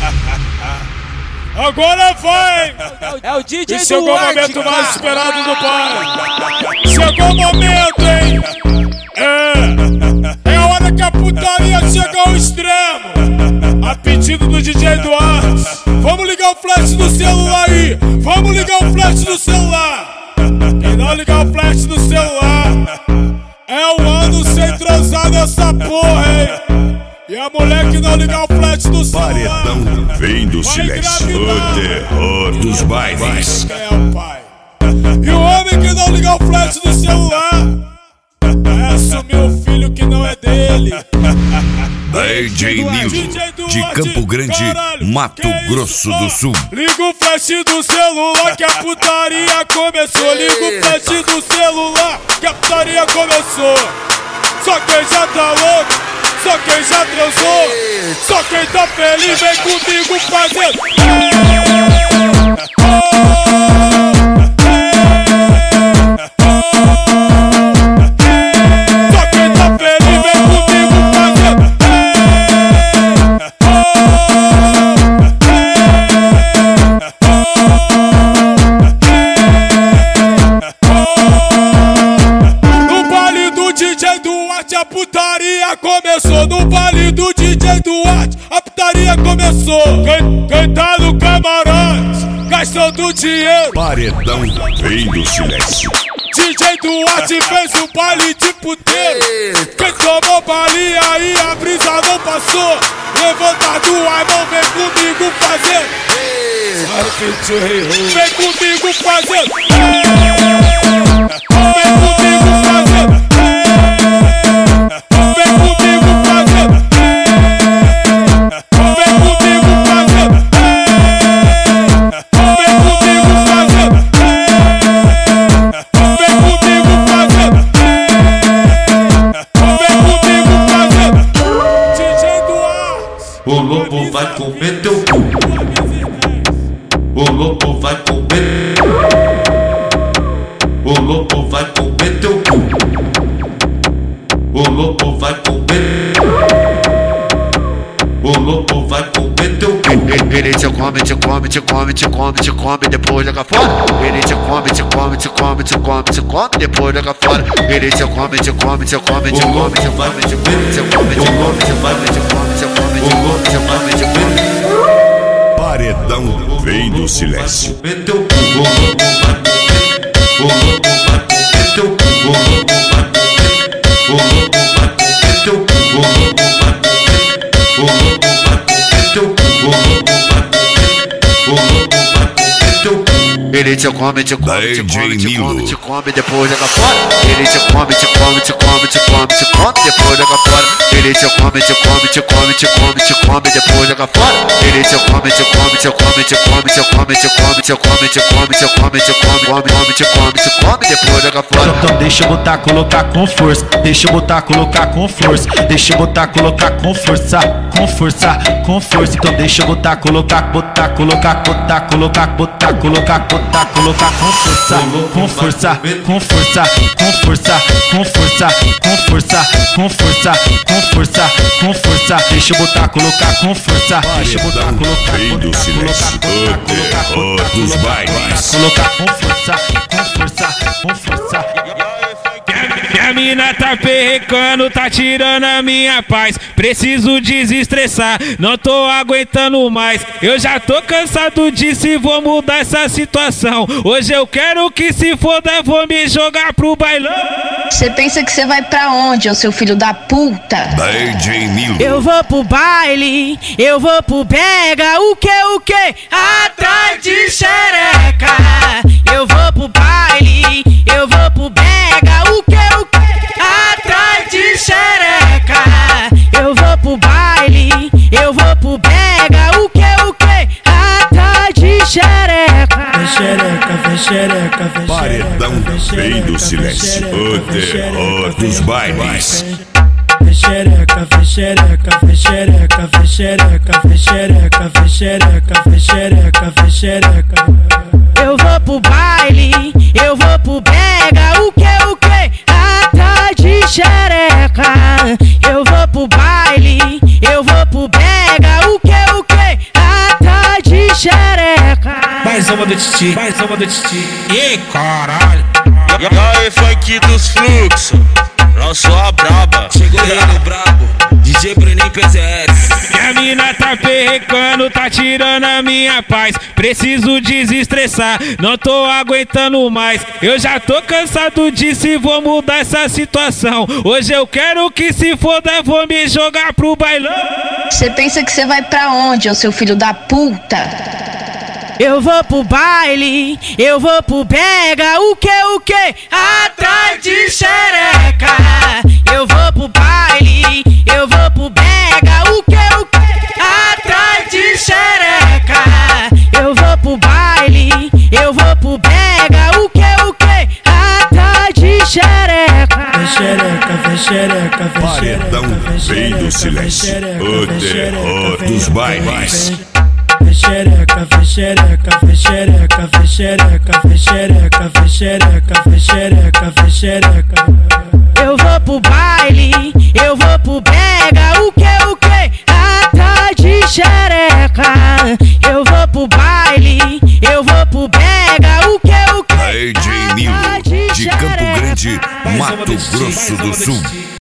Agora vai! É o DJ e chegou o momento mais esperado do pai. Chegou o momento, hein? É a hora que a putaria chega ao extremo. A pedido do DJ Duarte. Vamos ligar o flash do celular aí. Vamos ligar o flash do celular. Quem não ligar o flash do celular é um ano sem transar nessa porra, hein? E a mulher que não ligar o flash do celular, Paredão vem do silêncio, o terror dos bailes. Quem é o pai? E o homem que não ligar o flash do celular é assumir o filho que não é dele. DJ Nilo, de Campo Grande, Mato Grosso do Sul. Liga o flash do celular que a putaria começou. Liga o flash do celular que a putaria começou. Só quem já tá louco, só quem já transou, só quem tá feliz vem comigo fazendo. Só quem tá feliz vem comigo fazendo. No baile do DJ Duarte a putaria começou. No baile do DJ Duarte a putaria começou. Quem tá no camarote gastando dinheiro. Paredão vem do silêncio. DJ Duarte fez um baile de puteiro. Quem tomou balinha aí a brisa não passou. Levanta do ar, mão, vem comigo fazer. Vem comigo fazer. Vem comigo fazer. Vem comigo fazer. Vem comigo fazer. Vem comigo fazer. Vem comigo fazer. Vem comigo fazer. DJ Duarte. O lobo vai comer teu cu. O lobo vai comer. O lobo vai comer teu cu. O lobo vai comer. O lobo vai comer teu cu. Ele te come, te come, te come, te come, te come, depois joga fora. Ele te come, te come, te come, te come, te come, depois joga fora. Ele te come, te come, te come, te come, te come, te come, te come, te come, te come, te come, te come, te come, te come, te come. Paredão vem do silêncio. Comer teu cu. O lobo vai comer. O lobo vai comer teu cu. O lobo vai comer. O lobo vai comer teu cu. O lobo vai comer. O lobo vai comer teu cu. O lobo vai comer. O lobo vai comer teu cu. Ele te come, te come, te come, te come, te come, depois joga fora. Ele te come, te come, te come, te come, te come, depois joga fora. Ele te come, te come, te come, te come, te come, depois joga fora. Ele te come, te come, te come, te come, te come, te come, te come, te come, te come, te come, come, te come, te come, depois joga fora. Então deixa eu botar, colocar com força. Deixa eu botar, colocar com força. Deixa eu botar, colocar com força. Com força, com força. Então deixa eu botar, colocar, botar, colocar, botar, colocar, botar, colocar, botar, colocar com força. Com força, com força, com força, com força, com força, com força, com força, com força. Deixa eu botar, colocar com força. Deixa eu botar, colocar, Vem do silêncio, o terror dos bailes. colocar com força, com força, com força. Minha mina tá perrecando, tá tirando a minha paz. Preciso desestressar, não tô aguentando mais. Eu já tô cansado disso e vou mudar essa situação. Hoje eu quero que se foda, vou me jogar pro bailão. Você pensa que você vai pra onde, ô seu filho da puta? DJ Nilo. Eu vou pro baile, eu vou pro brega, o que? Atrás de xereca. Eu vou pro baile, eu vou pro brega, o que? Atrás de xereca. Eu vou pro baile, eu vou pro brega, o que? Atrás de xereca. Vem xereca, vem xereca, vem Paredão vem do silêncio, o terror dos bailes. Vem xereca, vem xereca, vem xereca, vem xereca, vem xereca, vem xereca, vem xereca, vem xereca. Eu vou pro baile, eu vou pro brega, o que? Atrás de xereca. Eu vou pro baile, eu vou pro brega, o que? uma do Titi, mais uma do Titi. Ih, caralho. E aí, funk dos fluxos, lançou a braba. Chegou ele brabo, DJ Bruninho PZS. Minha mina tá perrecando, tá tirando a minha paz. Preciso desestressar, não tô aguentando mais. Eu já tô cansado disso e vou mudar essa situação. Hoje eu quero que se foda, vou me jogar pro bailão. Você pensa que você vai pra onde, ô seu filho da puta? Eu vou pro baile, eu vou pro brega, o que? Atrás de xereca. Eu vou pro baile, eu vou pro brega, o que? Atrás de xereca. Eu vou pro baile, eu vou pro brega, o que? Atrás de xereca. Vem xereca, Paredão Rei do Silêncio, o terror dos bailes. Vem xereca, vem xereca, vem xereca, vem xereca, vem xereca, vem xereca, vem xereca, vem xereca. Eu vou pro baile, eu vou pro brega, o que? Atrás de xereca. Eu vou pro baile, eu vou pro brega, o que? DJ Nilo, de Campo Grande, Mato Grosso do Sul.